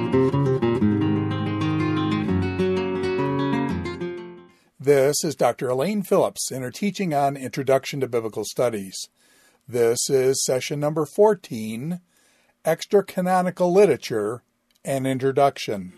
This is Dr. Elaine Phillips in her teaching on Introduction to Biblical Studies. This is session number 14, Extra-Canonical Literature and Introduction.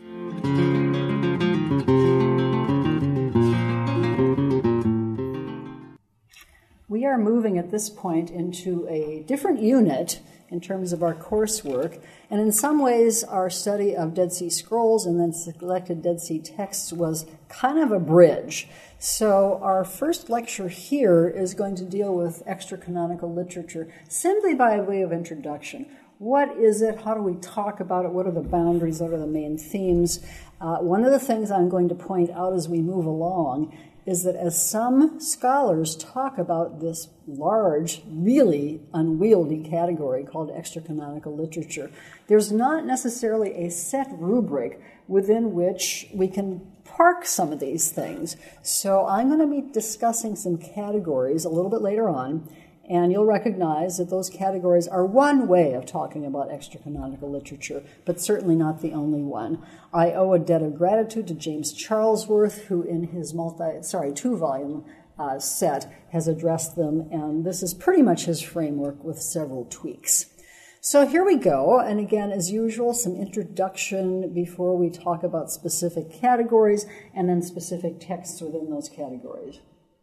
We are moving at this point into a different unit in terms of our coursework, and in some ways our study of Dead Sea Scrolls and then selected Dead Sea texts was kind of a bridge. So our first lecture here is going to deal with extra-canonical literature simply by way of introduction. What is it? How do we talk about it? What are the boundaries? What are the main themes? One of the things I'm going to point out as we move along is that as some scholars talk about this large, really unwieldy category called extra-canonical literature, there's not necessarily a set rubric within which we can park some of these things. So I'm going to be discussing some categories a little bit later on, and you'll recognize that those categories are one way of talking about extra-canonical literature, but certainly not the only one. I owe a debt of gratitude to James Charlesworth, who in his two-volume set has addressed them, and this is pretty much his framework with several tweaks. So here we go, and again, as usual, some introduction before we talk about specific categories and then specific texts within those categories.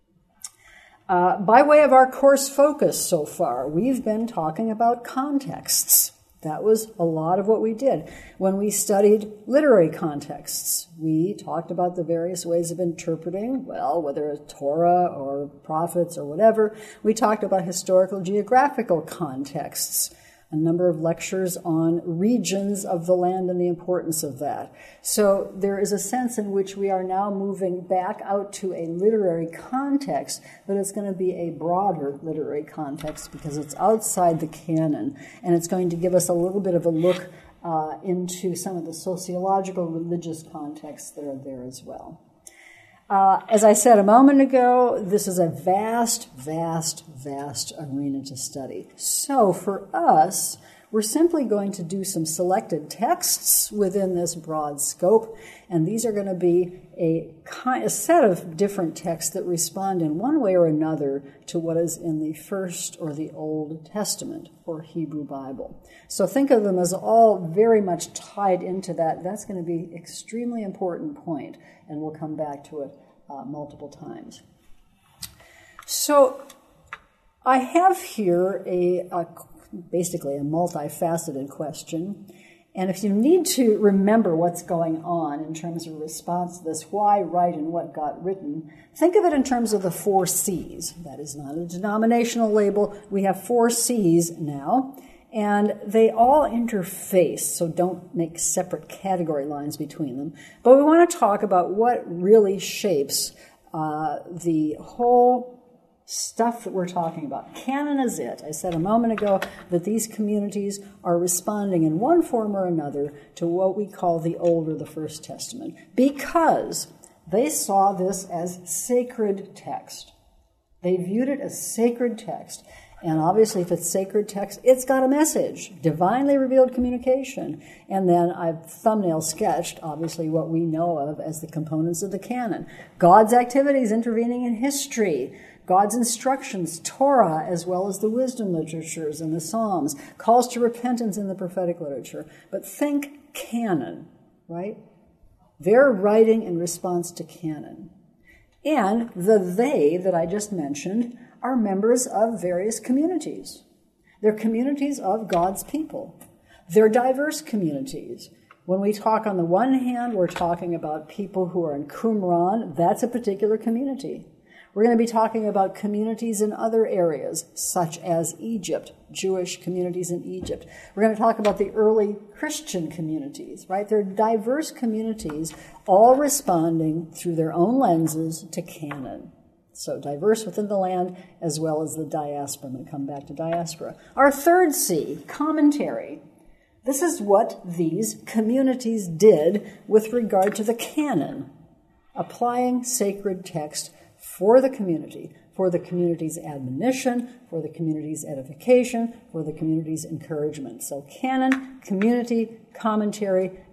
By way of our course focus so far, we've been talking about contexts. That was a lot of what we did. When we studied literary contexts, we talked about the various ways of interpreting, well, whether it's Torah or prophets or whatever. We talked about historical geographical contexts, a number of lectures on regions of the land and the importance of that. So there is a sense in which we are now moving back out to a literary context, but it's going to be a broader literary context because it's outside the canon, and it's going to give us a little bit of a look into some of the sociological religious contexts that are there as well. As I said a moment ago, this is a vast, vast, vast arena to study. So for us, we're simply going to do some selected texts within this broad scope, and these are going to be a set of different texts that respond in one way or another to what is in the First or the Old Testament or Hebrew Bible. So think of them as all very much tied into that. That's going to be an extremely important point, and we'll come back to it multiple times. So I have here basically a multifaceted question, and if you need to remember what's going on in terms of response to this, why write and what got written, think of it in terms of the 4 C's. That is not a denominational label. We have 4 C's now, and they all interface, so don't make separate category lines between them. But we want to talk about what really shapes the whole stuff that we're talking about. Canon is it. I said a moment ago that these communities are responding in one form or another to what we call the Old or the First Testament because they saw this as sacred text. They viewed it as sacred text. And obviously, if it's sacred text, it's got a message, divinely revealed communication. And then I've thumbnail sketched, obviously, what we know of as the components of the canon. God's activities intervening in history, God's instructions, Torah, as well as the wisdom literatures and the Psalms, calls to repentance in the prophetic literature. But think canon, right? They're writing in response to canon. And the they that I just mentioned are members of various communities. They're communities of God's people. They're diverse communities. When we talk on the one hand, we're talking about people who are in Qumran. That's a particular community. We're going to be talking about communities in other areas, such as Egypt, Jewish communities in Egypt. We're going to talk about the early Christian communities, right? They're diverse communities, all responding through their own lenses to canon. So diverse within the land as well as the diaspora. I'm going to come back to diaspora. Our third C, commentary. This is what these communities did with regard to the canon, applying sacred text for the community's admonition, for the community's edification, for the community's encouragement. So canon, community, commentary,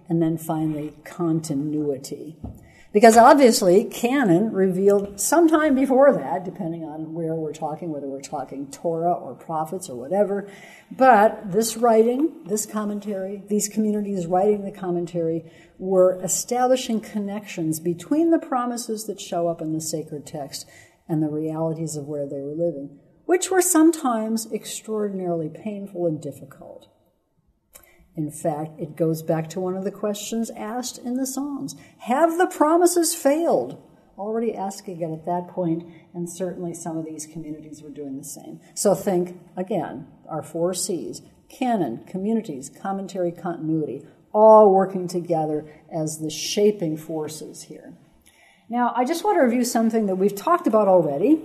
and then finally continuity. Because obviously, canon revealed sometime before that, depending on where we're talking, whether we're talking Torah or prophets or whatever. But this writing, this commentary, these communities writing the commentary were establishing connections between the promises that show up in the sacred text and the realities of where they were living, which were sometimes extraordinarily painful and difficult. In fact, it goes back to one of the questions asked in the Psalms. Have the promises failed? Already asking it at that point, and certainly some of these communities were doing the same. So think, again, our 4 C's, canon, communities, commentary, continuity, all working together as the shaping forces here. Now, I just want to review something that we've talked about already,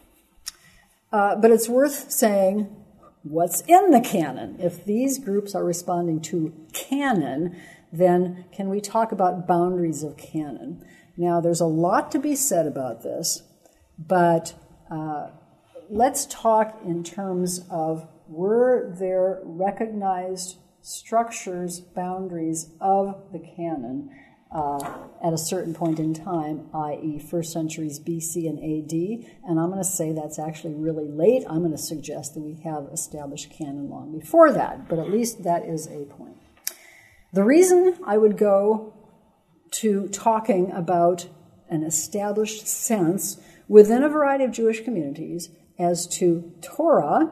but it's worth saying what's in the canon. If these groups are responding to canon, then can we talk about boundaries of canon? Now, there's a lot to be said about this, but let's talk in terms of, were there recognized structures, boundaries of the canon at a certain point in time, i.e. first centuries BC and AD, and I'm going to say that's actually really late. I'm going to suggest that we have established canon long before that, but at least that is a point. The reason I would go to talking about an established sense within a variety of Jewish communities as to Torah,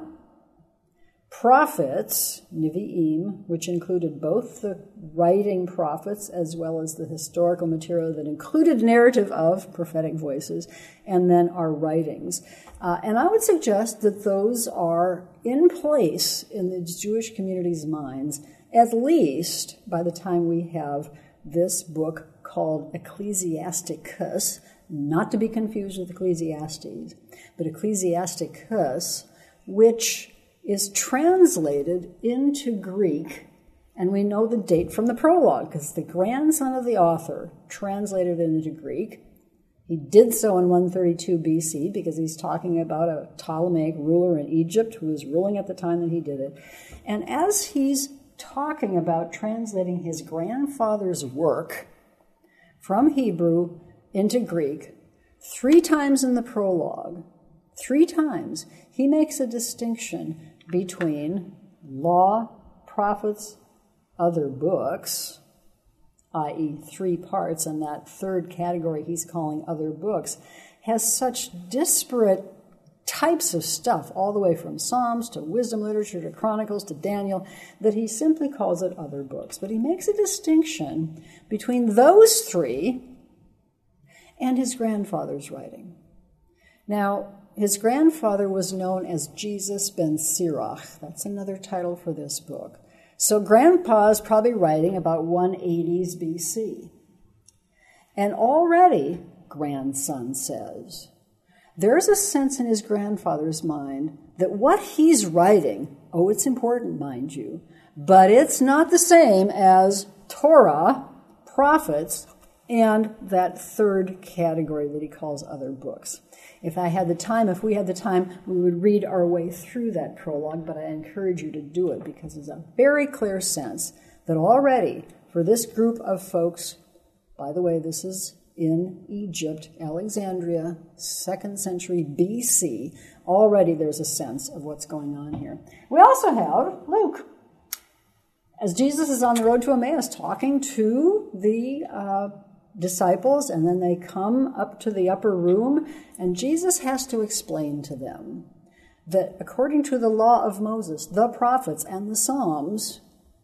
prophets, Nevi'im, which included both the writing prophets as well as the historical material that included narrative of prophetic voices, and then our writings. And I would suggest that those are in place in the Jewish community's minds, at least by the time we have this book called Ecclesiasticus, not to be confused with Ecclesiastes, but Ecclesiasticus, which is translated into Greek, and we know the date from the prologue, because the grandson of the author translated it into Greek. He did so in 132 BC, because he's talking about a Ptolemaic ruler in Egypt who was ruling at the time that he did it. And as he's talking about translating his grandfather's work from Hebrew into Greek, 3 times in the prologue, 3 times, he makes a distinction between law, prophets, other books, i.e. 3 parts, and that 3rd category he's calling other books, has such disparate types of stuff, all the way from Psalms to wisdom literature to Chronicles to Daniel, that he simply calls it other books. But he makes a distinction between those 3 and his grandfather's writing. Now, his grandfather was known as Jesus ben Sirach. That's another title for this book. So Grandpa's probably writing about 180s BC. And already, grandson says, there's a sense in his grandfather's mind that what he's writing, it's important, mind you, but it's not the same as Torah, prophets, and that 3rd category that he calls other books. If we had the time, we would read our way through that prologue, but I encourage you to do it because there's a very clear sense that already for this group of folks, by the way, this is in Egypt, Alexandria, 2nd century BC, already there's a sense of what's going on here. We also have Luke. As Jesus is on the road to Emmaus talking to the disciples, and then they come up to the upper room, and Jesus has to explain to them that according to the law of Moses, the prophets, and the Psalms,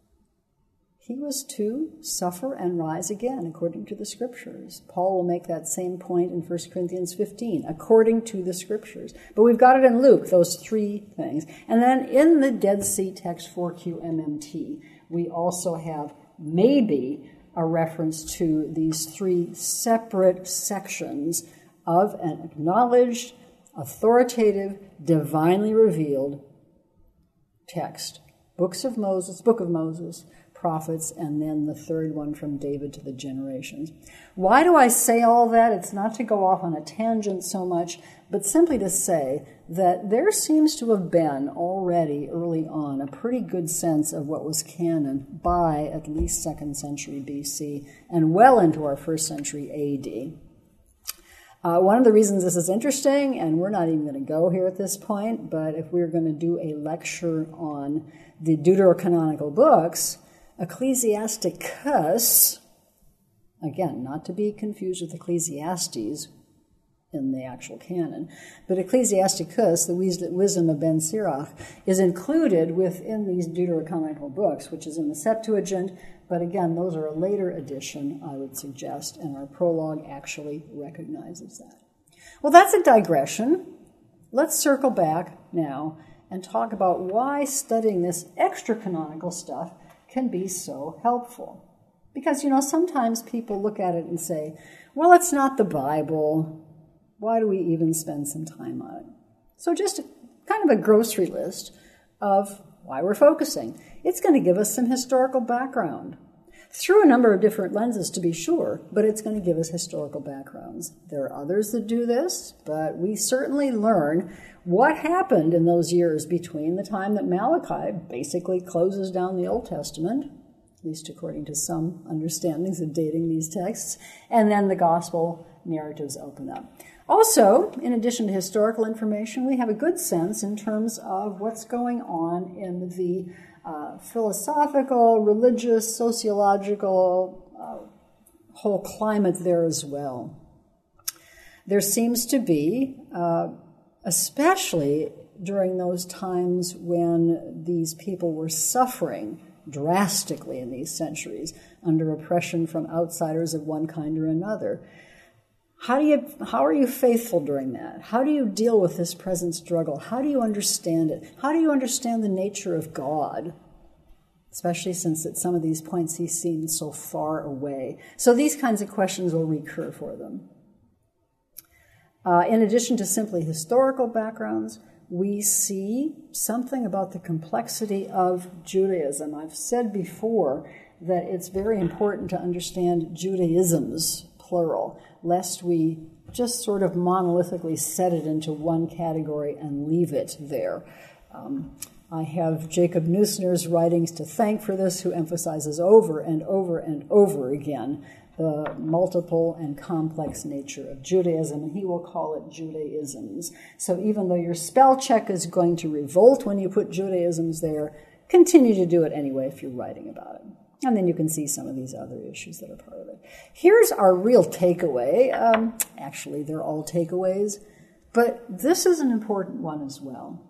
he was to suffer and rise again according to the Scriptures. Paul will make that same point in 1 Corinthians 15, according to the Scriptures. But we've got it in Luke, those 3 things. And then in the Dead Sea text 4QMMT, we also have maybe a reference to these 3 separate sections of an acknowledged, authoritative, divinely revealed text. Book of Moses, prophets, and then the third one from David to the generations. Why do I say all that? It's not to go off on a tangent so much, but simply to say that there seems to have been already early on a pretty good sense of what was canon by at least 2nd century BC and well into our 1st century AD. One of the reasons this is interesting, and we're not even going to go here at this point, but if we're going to do a lecture on the deuterocanonical books, Ecclesiasticus, again, not to be confused with Ecclesiastes in the actual canon, but Ecclesiasticus, the wisdom of Ben Sirach, is included within these deuterocanonical books, which is in the Septuagint, but again, those are a later addition, I would suggest, and our prologue actually recognizes that. Well, that's a digression. Let's circle back now and talk about why studying this extra-canonical stuff can be so helpful. Because, sometimes people look at it and say, well, it's not the Bible. Why do we even spend some time on it? So just kind of a grocery list of why we're focusing. It's going to give us some historical background through a number of different lenses, to be sure, but it's going to give us historical backgrounds. There are others that do this, but we certainly learn what happened in those years between the time that Malachi basically closes down the Old Testament, at least according to some understandings of dating these texts, and then the gospel narratives open up. Also, in addition to historical information, we have a good sense in terms of what's going on in the philosophical, religious, sociological whole climate there as well. There seems to be, especially during those times when these people were suffering drastically in these centuries under oppression from outsiders of one kind or another, how are you faithful during that? How do you deal with this present struggle? How do you understand it? How do you understand the nature of God? Especially since at some of these points he seems so far away. So these kinds of questions will recur for them. In addition to simply historical backgrounds, we see something about the complexity of Judaism. I've said before that it's very important to understand Judaisms, plural, lest we just sort of monolithically set it into one category and leave it there. I have Jacob Neusner's writings to thank for this, who emphasizes over and over and over again the multiple and complex nature of Judaism, and he will call it Judaisms. So even though your spell check is going to revolt when you put Judaisms there, continue to do it anyway if you're writing about it. And then you can see some of these other issues that are part of it. Here's our real takeaway. Actually, they're all takeaways, but this is an important one as well.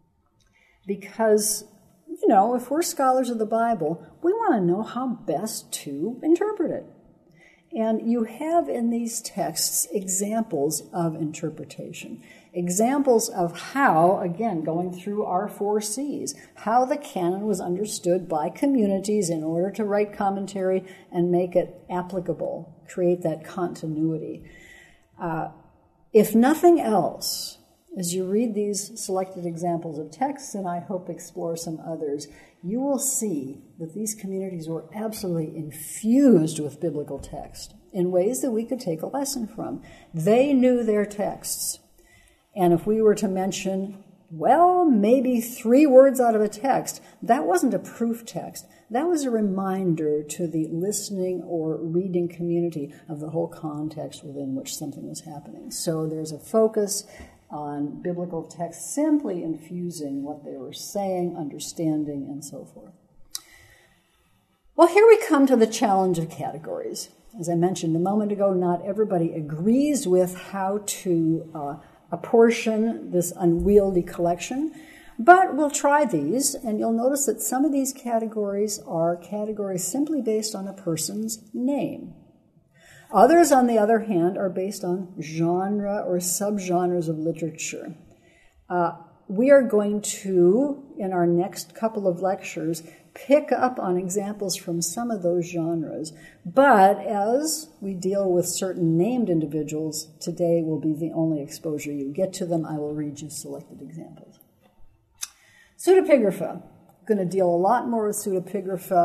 Because, if we're scholars of the Bible, we want to know how best to interpret it. And you have in these texts examples of interpretation, examples of how, again, going through our 4 C's, how the canon was understood by communities in order to write commentary and make it applicable, create that continuity. If nothing else, as you read these selected examples of texts, and I hope explore some others, you will see that these communities were absolutely infused with biblical text in ways that we could take a lesson from. They knew their texts. And if we were to mention, maybe 3 words out of a text, that wasn't a proof text. That was a reminder to the listening or reading community of the whole context within which something was happening. So there's a focus on biblical text simply infusing what they were saying, understanding, and so forth. Well, here we come to the challenge of categories. As I mentioned a moment ago, not everybody agrees with how to apportion this unwieldy collection, but we'll try these, and you'll notice that some of these categories are categories simply based on a person's name. Others, on the other hand, are based on genre or subgenres of literature. We are going to, in our next couple of lectures, pick up on examples from some of those genres. But as we deal with certain named individuals, today will be the only exposure you get to them. I will read you selected examples. Pseudepigrapha. I'm going to deal a lot more with pseudepigrapha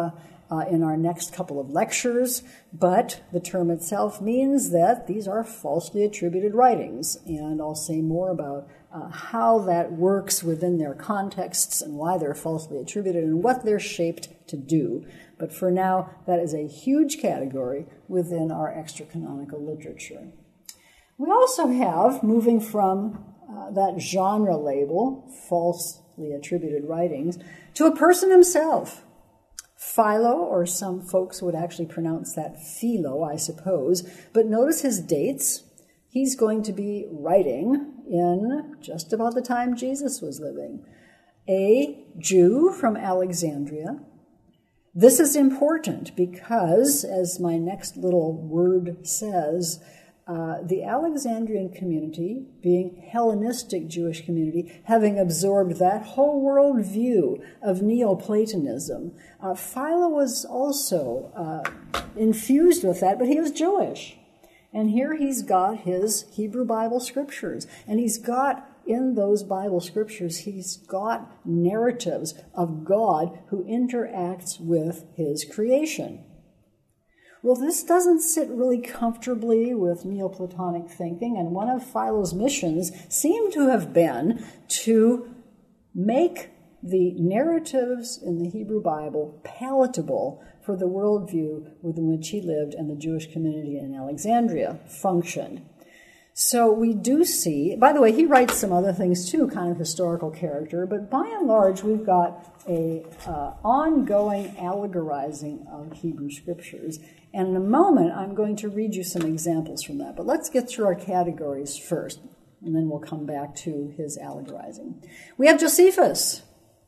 in our next couple of lectures, but the term itself means that these are falsely attributed writings, and I'll say more about how that works within their contexts and why they're falsely attributed and what they're shaped to do. But for now, that is a huge category within our extra-canonical literature. We also have, moving from that genre label, falsely attributed writings, to a person himself. Philo, or some folks would actually pronounce that Philo, I suppose, but notice his dates. He's going to be writing in just about the time Jesus was living. A Jew from Alexandria. This is important because, as my next little word says, the Alexandrian community, being Hellenistic Jewish community, having absorbed that whole world view of Neoplatonism, Philo was also infused with that, but he was Jewish. And here he's got his Hebrew Bible scriptures, and he's got, in those Bible scriptures, he's got narratives of God who interacts with his creation. Well, this doesn't sit really comfortably with Neoplatonic thinking, and one of Philo's missions seemed to have been to make the narratives in the Hebrew Bible palatable for the worldview within which he lived and the Jewish community in Alexandria functioned. So we do see, by the way, he writes some other things too, kind of historical character, but by and large we've got a ongoing allegorizing of Hebrew scriptures. And in a moment I'm going to read you some examples from that. But let's get through our categories first, and then we'll come back to his allegorizing. We have Josephus.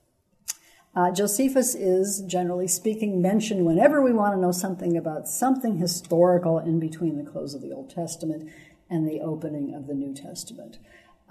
Josephus is, generally speaking, mentioned whenever we want to know something about something historical in between the close of the Old Testament and the opening of the New Testament.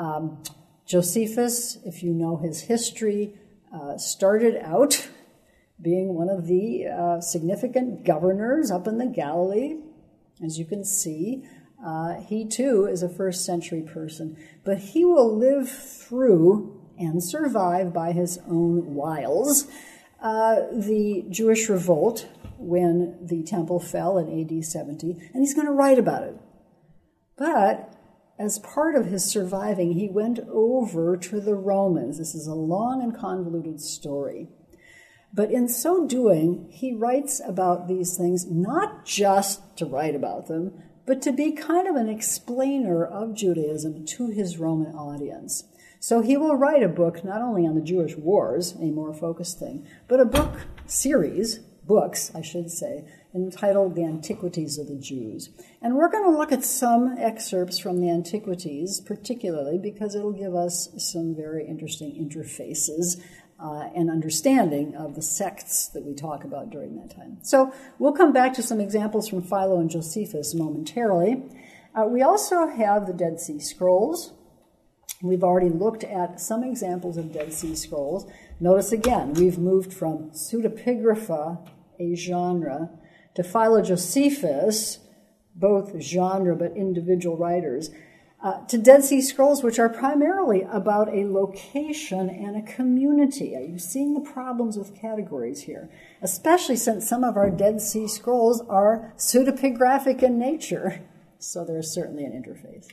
Josephus, if you know his history, started out being one of the significant governors up in the Galilee. As you can see, he too is a first century person, but he will live through and survive by his own wiles the Jewish revolt when the temple fell in AD 70, and he's going to write about it. But as part of his surviving, he went over to the Romans. This is a long and convoluted story. But in so doing, he writes about these things not just to write about them, but to be kind of an explainer of Judaism to his Roman audience. So he will write a book not only on the Jewish wars, a more focused thing, but a book series, books, I should say, entitled The Antiquities of the Jews. And we're going to look at some excerpts from the Antiquities, particularly because it'll give us some very interesting interfaces and understanding of the sects that we talk about during that time. So we'll come back to some examples from Philo and Josephus momentarily. We also have the Dead Sea Scrolls. We've already looked at some examples of Dead Sea Scrolls. Notice again, we've moved from pseudepigrapha, a genre, to Philo-Josephus, both genre but individual writers, to Dead Sea Scrolls, which are primarily about a location and a community. Are you seeing the problems with categories here? Especially since some of our Dead Sea Scrolls are pseudepigraphic in nature, so there's certainly an interface.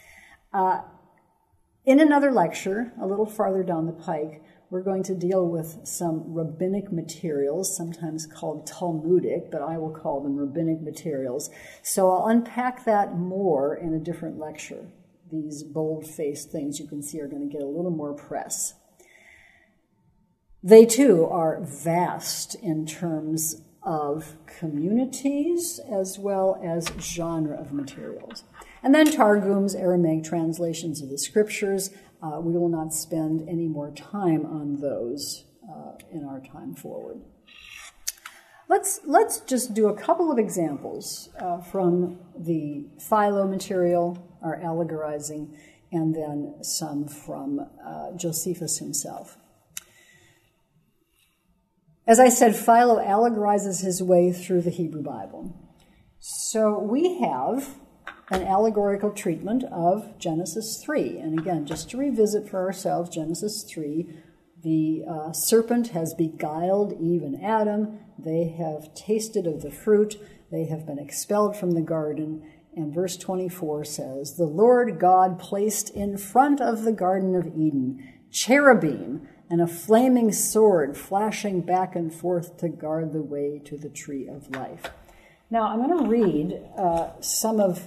In another lecture, a little farther down the pike, we're going to deal with some rabbinic materials, sometimes called Talmudic, but I will call them rabbinic materials. So I'll unpack that more in a different lecture. These bold-faced things you can see are going to get a little more press. They, too, are vast in terms of communities as well as genre of materials. And then Targums, Aramaic translations of the scriptures. We will not spend any more time on those in our time forward. Let's just do a couple of examples from the Philo material, our allegorizing, and then some from Josephus himself. As I said, Philo allegorizes his way through the Hebrew Bible. So we have an allegorical treatment of Genesis 3. And again, just to revisit for ourselves, Genesis 3, The serpent has beguiled Eve and Adam. They have tasted of the fruit. They have been expelled from the garden. And verse 24 says, "The Lord God placed in front of the Garden of Eden cherubim and a flaming sword flashing back and forth to guard the way to the tree of life." Now, I'm going to read some of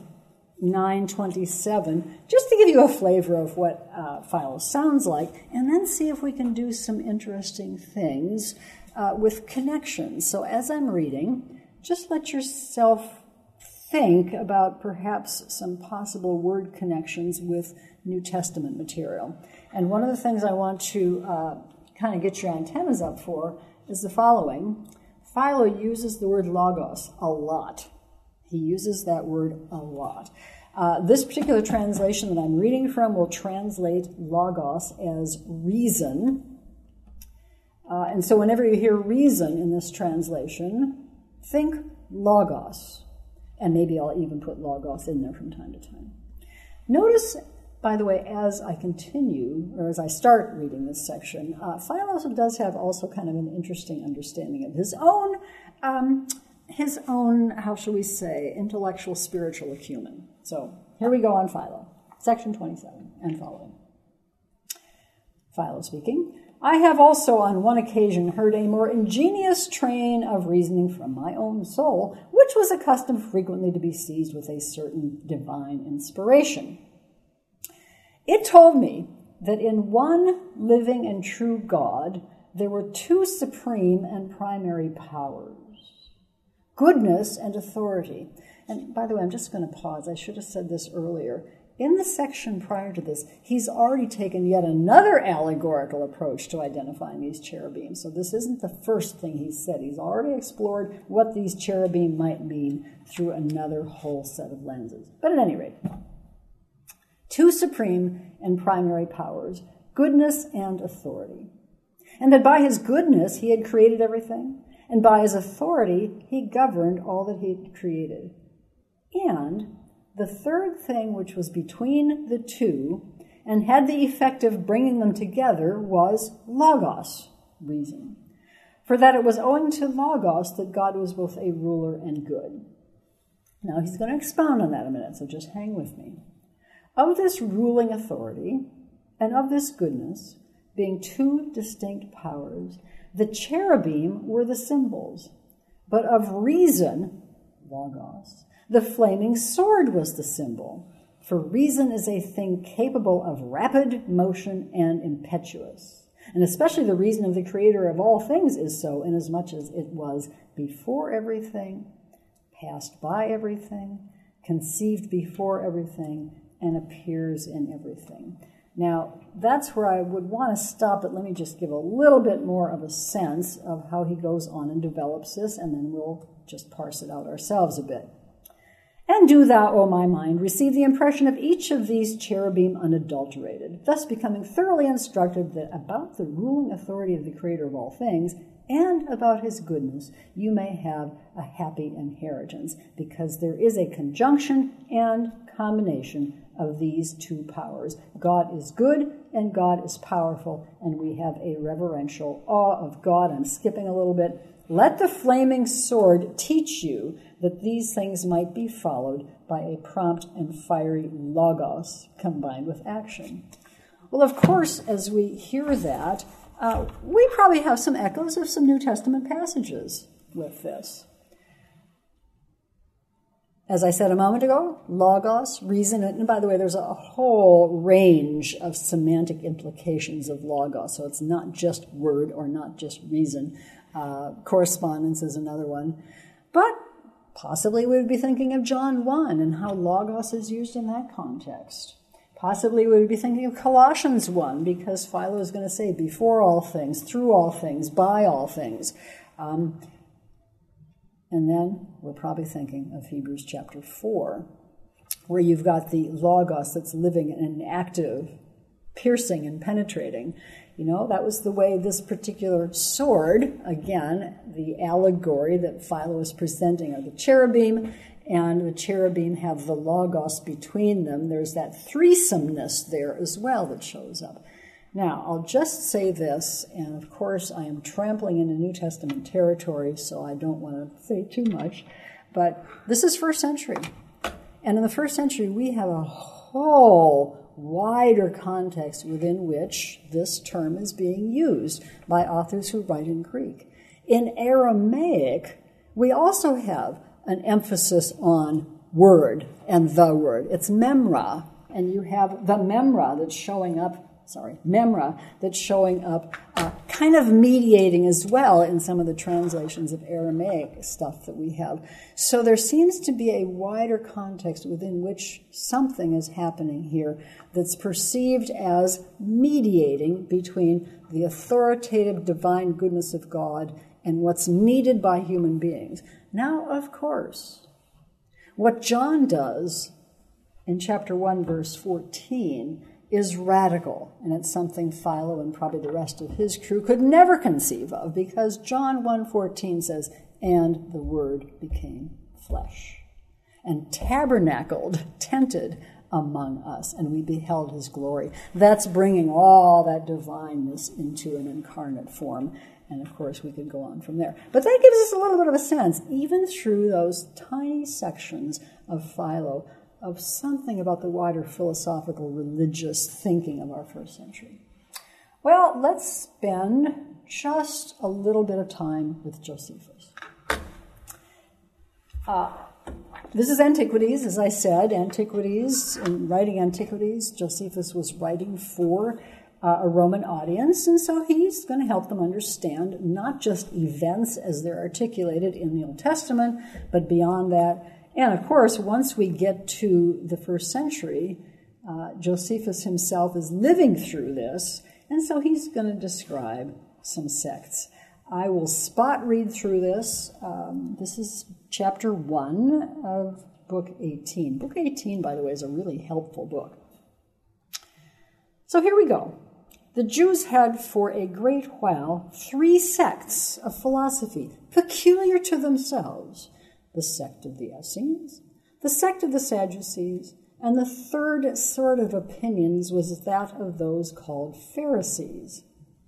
9:27, just to give you a flavor of what Philo sounds like, and then see if we can do some interesting things with connections. So as I'm reading, just let yourself think about perhaps some possible word connections with New Testament material. And one of the things I want to kind of get your antennas up for is the following. Philo uses the word logos a lot. He uses that word a lot. This particular translation that I'm reading from will translate logos as reason. And so whenever you hear reason in this translation, think logos. And maybe I'll even put logos in there from time to time. Notice, by the way, as I continue, or as I start reading this section, Philo does have also kind of an interesting understanding of his own, how shall we say, intellectual, spiritual acumen. So here we go on Philo, section 27 and following. Philo speaking. "I have also on one occasion heard a more ingenious train of reasoning from my own soul, which was accustomed frequently to be seized with a certain divine inspiration. It told me that in one living and true God there were two supreme and primary powers, goodness and authority." And by the way, I'm just going to pause. I should have said this earlier. In the section prior to this, he's already taken yet another allegorical approach to identifying these cherubim. So this isn't the first thing he said. He's already explored what these cherubim might mean through another whole set of lenses. But at any rate, two supreme and primary powers, goodness and authority. And that by his goodness he had created everything, and by his authority he governed all that he had created. And the third thing which was between the two and had the effect of bringing them together was logos, reason. For that it was owing to logos that God was both a ruler and good. Now he's going to expound on that in a minute, so just hang with me. Of this ruling authority and of this goodness, being two distinct powers, the cherubim were the symbols, but of reason, logos, the flaming sword was the symbol, for reason is a thing capable of rapid motion and impetuous. And especially the reason of the creator of all things is so, inasmuch as it was before everything, passed by everything, conceived before everything, and appears in everything. Now, that's where I would want to stop, but let me just give a little bit more of a sense of how he goes on and develops this, and then we'll just parse it out ourselves a bit. And do thou, O my mind, receive the impression of each of these cherubim unadulterated, thus becoming thoroughly instructed that about the ruling authority of the Creator of all things and about his goodness you may have a happy inheritance, because there is a conjunction and combination of these two powers. God is good and God is powerful, and we have a reverential awe of God. I'm skipping a little bit. Let the flaming sword teach you that these things might be followed by a prompt and fiery logos combined with action. Well, of course, as we hear that, we probably have some echoes of some New Testament passages with this. As I said a moment ago, logos, reason, and by the way, there's a whole range of semantic implications of logos, so it's not just word or not just reason. Correspondence is another one. But possibly we would be thinking of John 1 and how logos is used in that context. Possibly we would be thinking of Colossians 1, because Philo is going to say before all things, through all things, by all things. And then we're probably thinking of Hebrews chapter 4, where you've got the logos that's living and active, piercing and penetrating. You know, that was the way this particular sword, again, the allegory that Philo is presenting are the cherubim, and the cherubim have the logos between them. There's that threesomeness there as well that shows up. Now, I'll just say this, and of course I am trampling into New Testament territory, so I don't want to say too much, but this is first century. And in the first century, we have a whole wider context within which this term is being used by authors who write in Greek. In Aramaic, we also have an emphasis on word and the word. It's memra, and you have the memra that's showing up, kind of mediating as well in some of the translations of Aramaic stuff that we have. So there seems to be a wider context within which something is happening here that's perceived as mediating between the authoritative divine goodness of God and what's needed by human beings. Now, of course, what John does in chapter 1, verse 14, is radical, and it's something Philo and probably the rest of his crew could never conceive of, because John 1:14 says, "And the Word became flesh, and tabernacled, tented among us, and we beheld his glory." That's bringing all that divineness into an incarnate form, and of course we could go on from there. But that gives us a little bit of a sense, even through those tiny sections of Philo, of something about the wider philosophical, religious thinking of our first century. Well, let's spend just a little bit of time with Josephus. This is Antiquities, as I said. Antiquities, in writing Antiquities, Josephus was writing for a Roman audience, and so he's going to help them understand not just events as they're articulated in the Old Testament, but beyond that. And of course, once we get to the first century, Josephus himself is living through this, and so he's going to describe some sects. I will spot read through this. This is chapter 1 of book 18. Book 18, by the way, is a really helpful book. So here we go. The Jews had for a great while 3 sects of philosophy, peculiar to themselves: the sect of the Essenes, the sect of the Sadducees, and the third sort of opinions was that of those called Pharisees.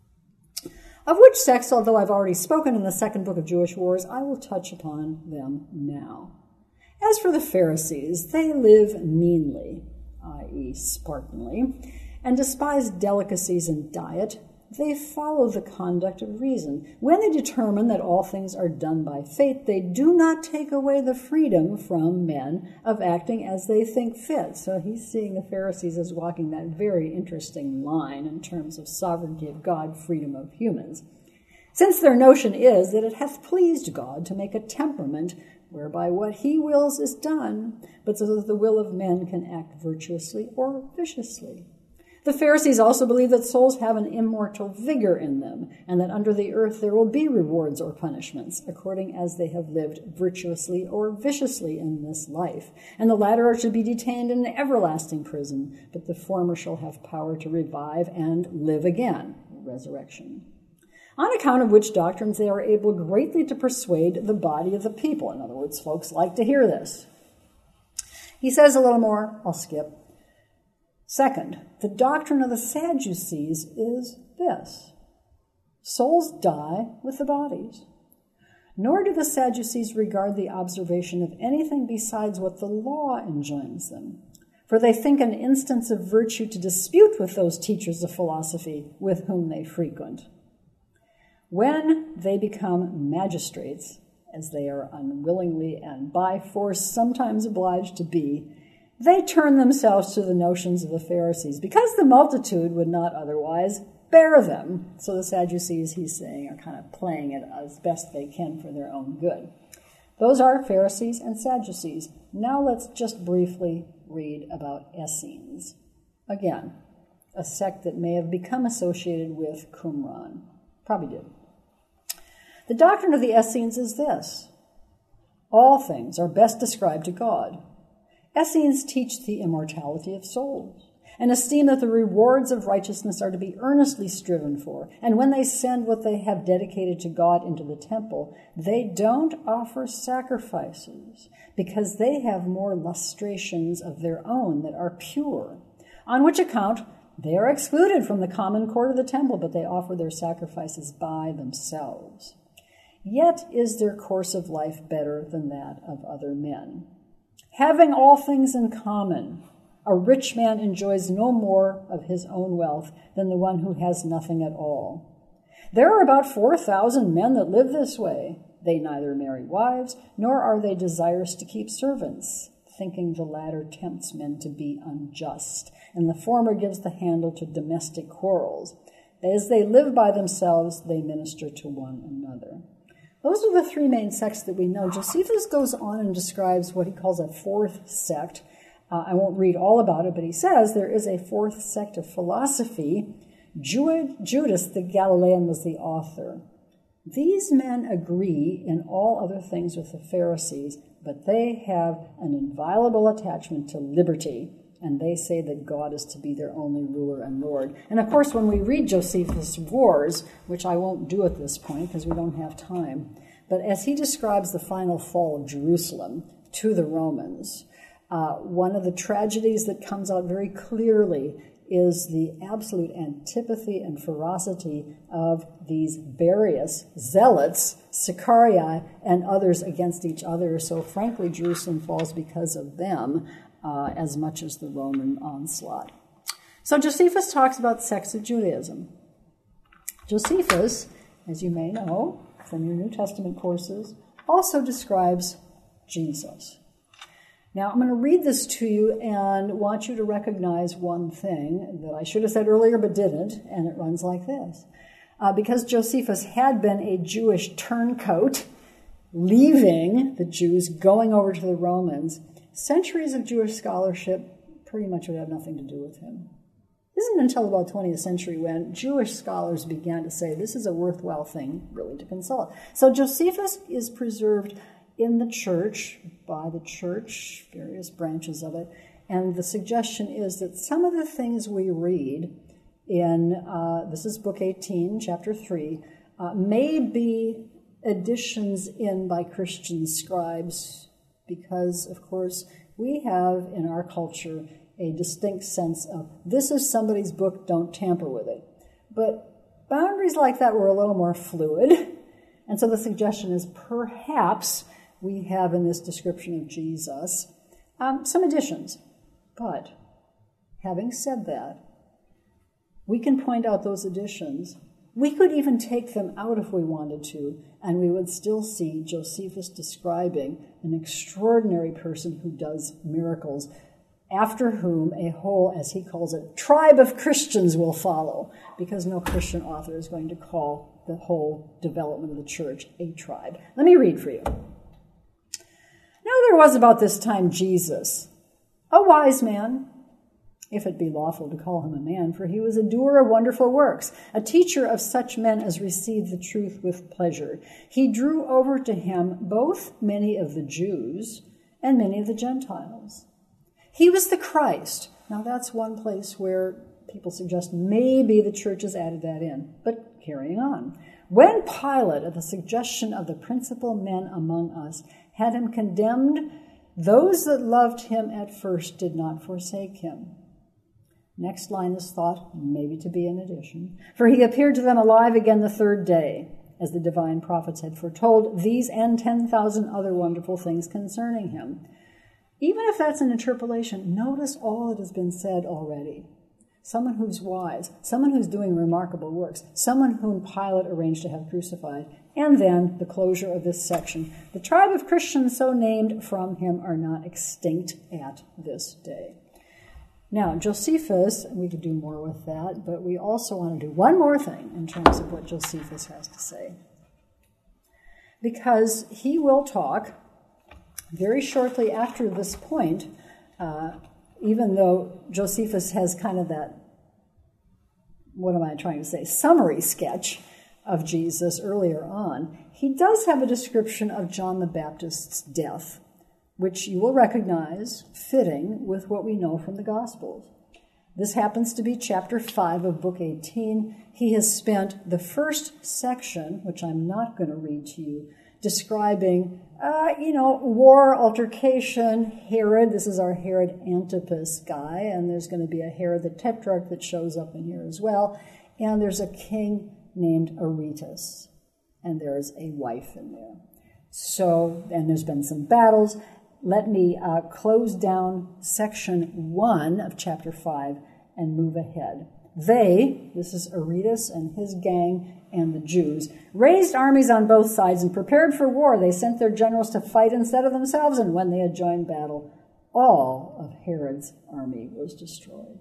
Of which sects, although I've already spoken in the second book of Jewish Wars, I will touch upon them now. As for the Pharisees, they live meanly, i.e. Spartanly, and despise delicacies in diet. They follow the conduct of reason. When they determine that all things are done by fate, they do not take away the freedom from men of acting as they think fit. So he's seeing the Pharisees as walking that very interesting line in terms of sovereignty of God, freedom of humans. Since their notion is that it hath pleased God to make a temperament whereby what he wills is done, but so that the will of men can act virtuously or viciously. The Pharisees also believe that souls have an immortal vigor in them, and that under the earth there will be rewards or punishments, according as they have lived virtuously or viciously in this life. And the latter are to be detained in an everlasting prison, but the former shall have power to revive and live again, resurrection. On account of which doctrines they are able greatly to persuade the body of the people. In other words, folks like to hear this. He says a little more, I'll skip. Second, the doctrine of the Sadducees is this: souls die with the bodies. Nor do the Sadducees regard the observation of anything besides what the law enjoins them, for they think an instance of virtue to dispute with those teachers of philosophy with whom they frequent. When they become magistrates, as they are unwillingly and by force sometimes obliged to be, they turn themselves to the notions of the Pharisees, because the multitude would not otherwise bear them. So the Sadducees, he's saying, are kind of playing it as best they can for their own good. Those are Pharisees and Sadducees. Now let's just briefly read about Essenes. Again, a sect that may have become associated with Qumran. Probably did. The doctrine of the Essenes is this: all things are best described to God. Essenes teach the immortality of souls, and esteem that the rewards of righteousness are to be earnestly striven for. And when they send what they have dedicated to God into the temple, they don't offer sacrifices, because they have more lustrations of their own that are pure, on which account They are excluded from the common court of the temple, but they offer their sacrifices by themselves. Yet is their course of life better than that of other men. Having all things in common, a rich man enjoys no more of his own wealth than the one who has nothing at all. There are about 4,000 men that live this way. They neither marry wives, nor are they desirous to keep servants, thinking the latter tempts men to be unjust, and the former gives the handle to domestic quarrels. As they live by themselves, they minister to one another. Those are the three main sects that we know. Josephus goes on and describes what he calls a fourth sect. I won't read all about it, but he says there is a fourth sect of philosophy. Judas the Galilean was the author. These men agree in all other things with the Pharisees, but they have an inviolable attachment to liberty, and they say that God is to be their only ruler and Lord. And of course, when we read Josephus' Wars, which I won't do at this point because we don't have time, but as he describes the final fall of Jerusalem to the Romans, one of the tragedies that comes out very clearly is the absolute antipathy and ferocity of these various zealots, Sicarii, and others against each other. So frankly, Jerusalem falls because of them as much as the Roman onslaught. So Josephus talks about sects of Judaism. Josephus, as you may know from your New Testament courses, also describes Jesus. Now, I'm going to read this to you and want you to recognize one thing that I should have said earlier but didn't, and it runs like this. Because Josephus had been a Jewish turncoat, leaving the Jews, going over to the Romans, centuries of Jewish scholarship pretty much would have nothing to do with him. It isn't until about 20th century when Jewish scholars began to say this is a worthwhile thing really to consult. So Josephus is preserved in the church, by the church, various branches of it, and the suggestion is that some of the things we read in, this is Book 18, Chapter 3, may be additions in by Christian scribes because, of course, we have in our culture a distinct sense of this is somebody's book, don't tamper with it. But boundaries like that were a little more fluid, and so the suggestion is perhaps we have in this description of Jesus some additions. But having said that, we can point out those additions. We could even take them out if we wanted to, and we would still see Josephus describing an extraordinary person who does miracles, after whom a whole, as he calls it, tribe of Christians will follow, because no Christian author is going to call the whole development of the church a tribe. Let me read for you. Now there was about this time Jesus, a wise man, if it be lawful to call him a man, for he was a doer of wonderful works, a teacher of such men as received the truth with pleasure. He drew over to him both many of the Jews and many of the Gentiles. He was the Christ. Now that's one place where people suggest maybe the church has added that in, but carrying on. When Pilate, at the suggestion of the principal men among us, had him condemned, those that loved him at first did not forsake him. Next line is thought maybe to be an addition. For he appeared to them alive again the third day, as the divine prophets had foretold, these and 10,000 other wonderful things concerning him. Even if that's an interpolation, notice all that has been said already. Someone who's wise, someone who's doing remarkable works, someone whom Pilate arranged to have crucified, and then the closure of this section. The tribe of Christians so named from him are not extinct at this day. Now, Josephus, we could do more with that, but we also want to do one more thing in terms of what Josephus has to say. Because he will talk very shortly after this point, even though Josephus has kind of that, summary sketch of Jesus earlier on, he does have a description of John the Baptist's death, which you will recognize fitting with what we know from the Gospels. This happens to be chapter 5 of Book 18. He has spent the first section, which I'm not going to read to you, describing, war, altercation, Herod. This is our Herod Antipas guy, and there's going to be a Herod the Tetrarch that shows up in here as well. And there's a king named Aretas, and there's a wife in there. So, and there's been some battles. Let me close down section 1 of chapter 5 and move ahead. They, this is Aretas and his gang and the Jews, raised armies on both sides and prepared for war. They sent their generals to fight instead of themselves, and when they had joined battle, all of Herod's army was destroyed.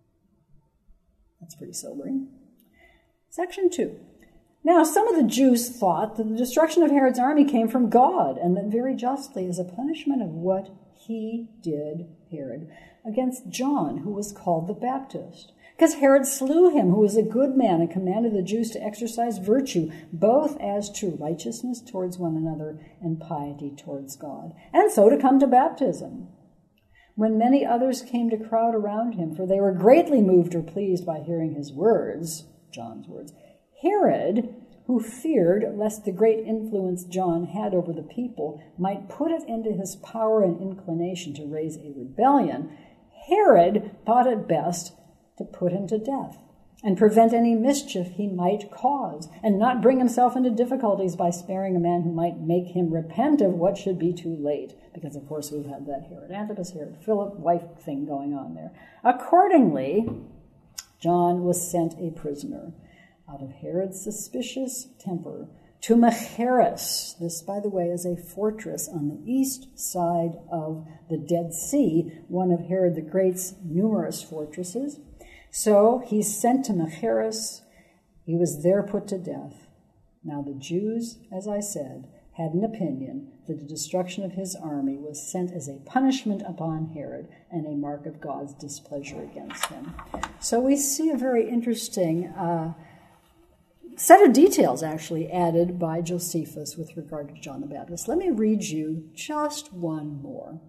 That's pretty sobering. Section 2. Now, some of the Jews thought that the destruction of Herod's army came from God, and that very justly as a punishment of what he did, Herod, against John, who was called the Baptist. Because Herod slew him, who was a good man, and commanded the Jews to exercise virtue, both as to righteousness towards one another and piety towards God, and so to come to baptism. When many others came to crowd around him, for they were greatly moved or pleased by hearing his words, John's words, Herod, who feared lest the great influence John had over the people might put it into his power and inclination to raise a rebellion, Herod thought it best to put him to death and prevent any mischief he might cause, and not bring himself into difficulties by sparing a man who might make him repent of what should be too late. Because, of course, we've had that Herod Antipas, Herod Philip wife thing going on there. Accordingly, John was sent a prisoner out of Herod's suspicious temper to Machaerus. This, by the way, is a fortress on the east side of the Dead Sea, one of Herod the Great's numerous fortresses. So he's sent to Machaerus. He was there put to death. Now the Jews, as I said, had an opinion that the destruction of his army was sent as a punishment upon Herod and a mark of God's displeasure against him. So we see a very interesting set of details actually added by Josephus with regard to John the Baptist. Let me read you just one more.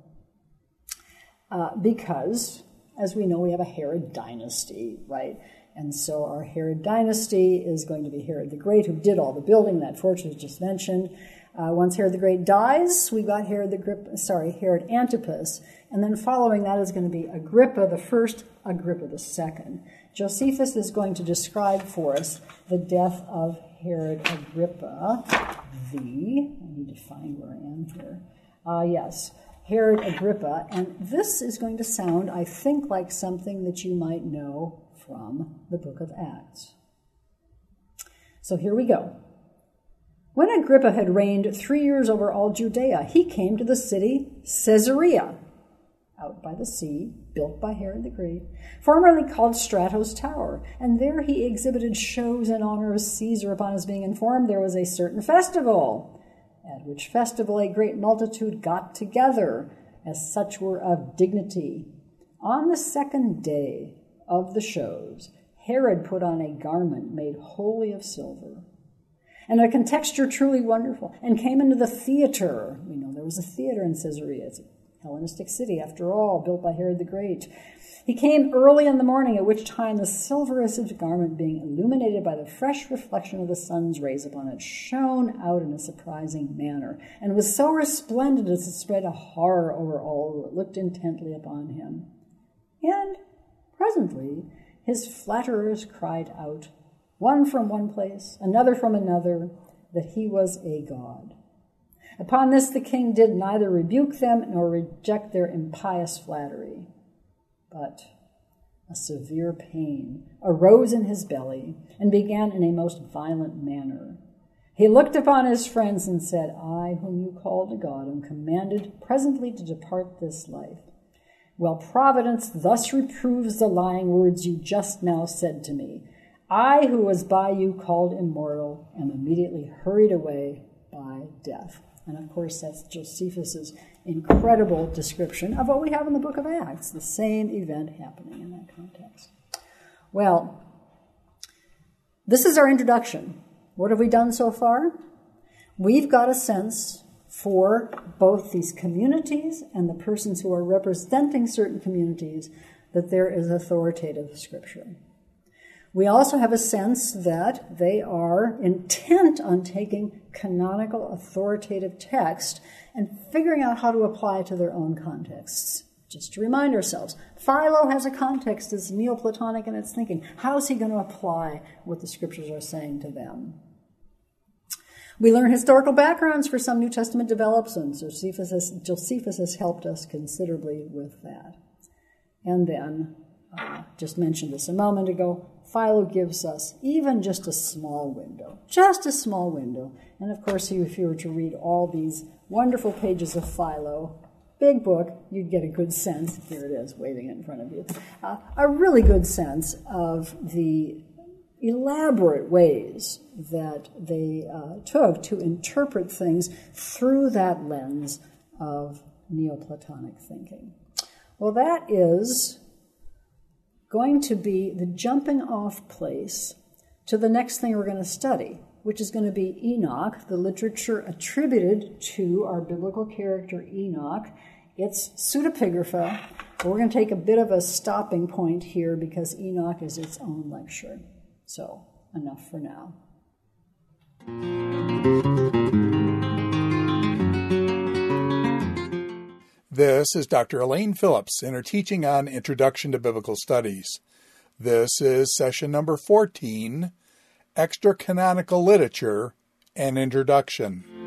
Because, as we know, we have a Herod dynasty, right? And so our Herod dynasty is going to be Herod the Great, who did all the building, that fortress just mentioned. Once Herod the Great dies, we got Herod Antipas. And then following that is going to be Agrippa the First, Agrippa the Second. Josephus is going to describe for us the death of Herod Agrippa. I need to find where I am here. Yes, Herod Agrippa. And this is going to sound, I think, like something that you might know from the book of Acts. So here we go. When Agrippa had reigned 3 years over all Judea, he came to the city Caesarea, out by the sea, built by Herod the Great, formerly called Strato's Tower, and there he exhibited shows in honor of Caesar. Upon his being informed there was a certain festival, at which festival a great multitude got together, as such were of dignity. On the second day of the shows, Herod put on a garment made wholly of silver, and a contexture truly wonderful, and came into the theater. We know there was a theater in Caesarea. It's a Hellenistic city, after all, built by Herod the Great. He came early in the morning, at which time the silver of his garment, being illuminated by the fresh reflection of the sun's rays upon it, shone out in a surprising manner, and was so resplendent as to spread a horror over all that looked intently upon him. And presently his flatterers cried out, one from one place, another from another, that he was a god. Upon this the king did neither rebuke them nor reject their impious flattery, but a severe pain arose in his belly and began in a most violent manner. He looked upon his friends and said, I, whom you called a god, am commanded presently to depart this life. Well, Providence thus reproves the lying words you just now said to me. I, who was by you called immortal, am immediately hurried away by death. And of course, that's Josephus's incredible description of what we have in the book of Acts, the same event happening in that context. Well, this is our introduction. What have we done so far? We've got a sense for both these communities and the persons who are representing certain communities that there is authoritative scripture. We also have a sense that they are intent on taking canonical authoritative text and figuring out how to apply it to their own contexts. Just to remind ourselves, Philo has a context that's Neoplatonic in its thinking. How is he going to apply what the scriptures are saying to them? We learn historical backgrounds for some New Testament developments. Josephus has helped us considerably with that. And then, just mentioned this a moment ago, Philo gives us even just a small window. And of course, if you were to read all these wonderful pages of Philo, big book, you'd get a good sense, here it is, waving it in front of you, a really good sense of the elaborate ways that they took to interpret things through that lens of Neoplatonic thinking. Well, that is going to be the jumping off place to the next thing we're going to study, which is going to be Enoch, the literature attributed to our biblical character Enoch. It's pseudepigrapha, but we're going to take a bit of a stopping point here because Enoch is its own lecture. So, enough for now. This is Dr. Elaine Phillips in her teaching on Introduction to Biblical Studies. This is session number 14, Extra Canonical Literature and Introduction.